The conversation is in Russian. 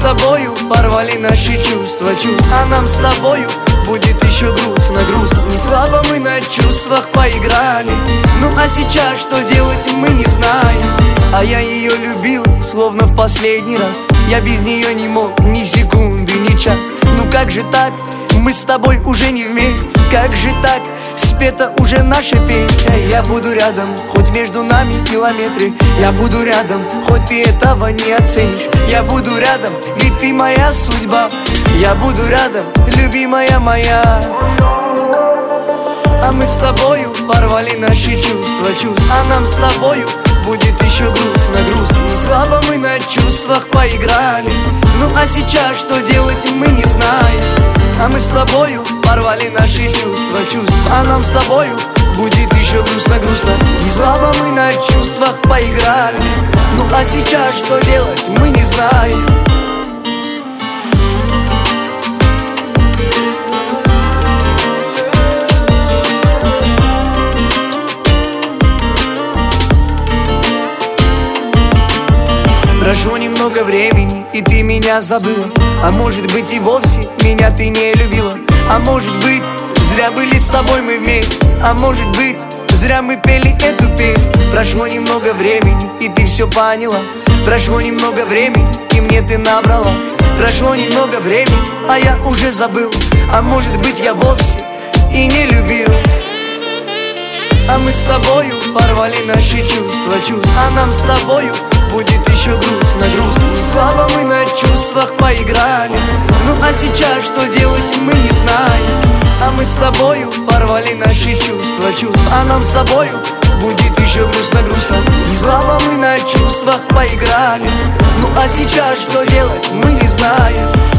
тобою порвали наши чувства, а нам с тобою будет еще грустно. Не слабо мы на чувствах поиграли, ну а сейчас что делать мы не знаем. А я ее любил, словно в последний раз. Я без нее не мог ни секунды, ни час. Ну как же так? Мы с тобой уже не вместе. Как же так? Спета уже наша песня. Я буду рядом, хоть между нами километры. Я буду рядом, хоть ты этого не оценишь. Я буду рядом, ведь ты моя судьба. Я буду рядом, любимая моя. А мы с тобою порвали наши чувства, а нам с тобою будет еще грустно. Не слабо мы на чувствах поиграли, ну а сейчас что делать мы не знаем. А мы с тобою порвали наши чувства, а нам с тобою будет еще грустно. Не слабо мы на чувствах поиграли, ну а сейчас что делать мы не знаем. Прошло немного времени, и ты меня забыла. А может быть и вовсе меня ты не любила. А может быть зря были с тобой мы вместе. А может быть зря мы пели эту песню. Прошло немного времени, и ты все поняла. Прошло немного времени, и мне ты набрала. Прошло немного времени, а я уже забыл. А может быть я вовсе и не любил. А мы с тобою порвали наши чувства, а нам с тобою будет еще грустно. Слабо мы на чувствах поиграли, ну а сейчас что делать мы не знаем. А мы с тобою порвали наши чувства, а нам с тобою будет еще грустно. Слабо мы на чувствах поиграли, ну а сейчас что делать мы не знаем.